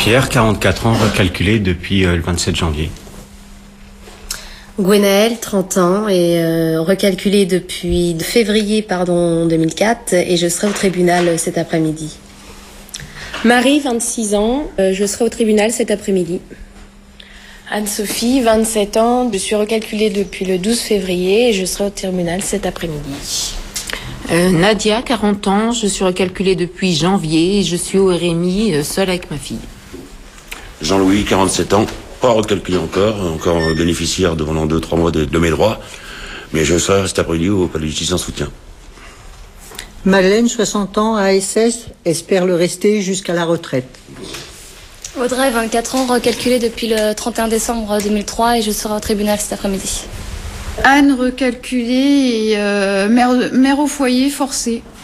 Pierre, 44 ans, recalculé depuis le 27 janvier. Gwenaëlle, 30 ans, et recalculé depuis février 2004, et je serai au tribunal cet après-midi. Marie, 26 ans, je serai au tribunal cet après-midi. Anne-Sophie, 27 ans, je suis recalculée depuis le 12 février et je serai au tribunal cet après-midi. Nadia, 40 ans, je suis recalculée depuis janvier et je suis au RMI seule avec ma fille. Jean-Louis, 47 ans, pas recalculé encore bénéficiaire de pendant 2-3 mois de mes droits, mais je serai cet après-midi au palais de justice en soutien. Madeleine, 60 ans, ASS, espère le rester jusqu'à la retraite. Audrey, 24 ans, recalculée depuis le 31 décembre 2003 et je serai au tribunal cet après-midi. Anne, recalculée et mère au foyer forcée.